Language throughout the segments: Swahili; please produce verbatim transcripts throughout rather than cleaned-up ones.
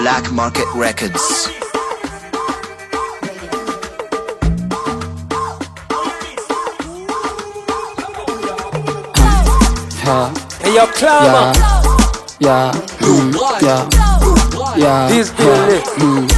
Black Market Records. Ha, Hey, yo, Clamor. yeah, yeah, mm, yeah, yeah, This yeah, is mm.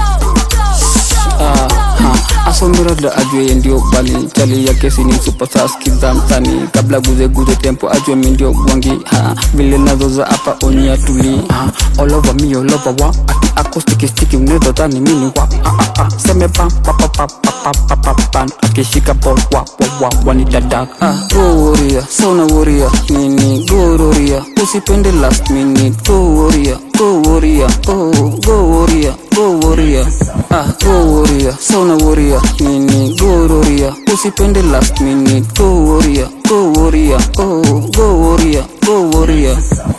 Ah, ha, asomira da ajwe yendio bali chali ya kesi ni superstar skiza mtani kabla guze guze tempo ajwe mindio gwangi ha vile nazoza hapa onia tuli ha all over me all over wa ati acoustic sticky unedo tani mini wa ah ah ah seme pam pa pa pa pa pa pa pa akishika po wa wa wa wanitadak ah goria sona goria nini gororia usipende last minute goria goria oh goria goria ah goria sona goria nini gororia usipende last minute goria goria oh goria goria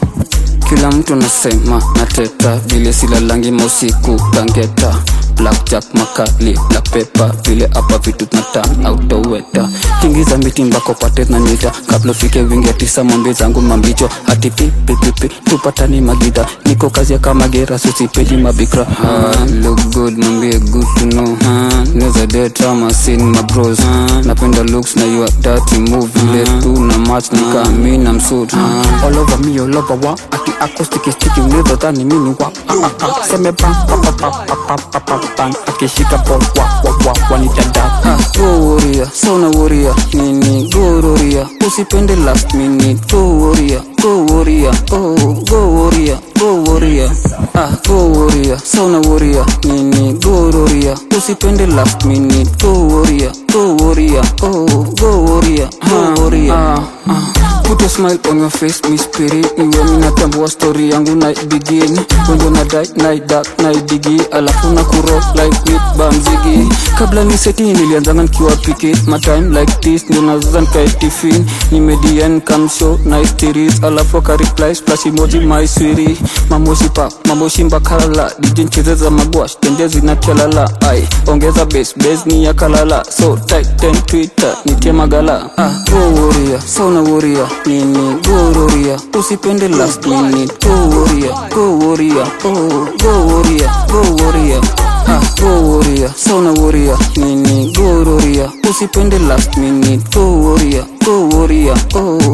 kila mtu nasema nateta vile silalangi mausiku kangeta blackjack makali la pepa vile hapa vitu tunata autoweta kingiza mitimba kopate na nita kabla fike wingi tisa mwambi zangu mambicho hati pipi pipi tupatani magida niko kazi ya kama gera susipedi mabikra ha look good mwambi good to know ha neza data ma scene my bros ha napenda looks na you are dirty move vile tu na match nika mi na msuit ha all over me all over wa ati acoustic sticky unedo tani mini wa ah ah ah seme pam pa pa pa pa pa pa pan akishika po wa wa wa wanitadak ah goria sona goria nini gororia usipende last minute goria goria oh goria goria ah goria sona goria nini gororia usipende last minute goria goria oh goria goria ah ah put a smile on your face, Miss Piri. Niwe minatambua story yangu na begin. Wenjo na die, na dark, na digi. Alafu na kurock like with bamzigi. Kabla ni seti nilianzanga nikiwa piki. My time like this, ndio nazan kai tifin. Nimedian come show, nice titties. Alafu ka reply, splash emoji my sweetie. Mamoshi pa, mamoshi mbakala. Dijin chezeza magwash, tendezi na chalala. Ay, ongeza bass, bass ni ya kalala. So tight, ten Twitter, nitie magala. Ah, goria, sona goria. Nini gororia usipende last minute goria goria oh goria goria ah goria sona goria nini gororia usipende last minute goria goria oh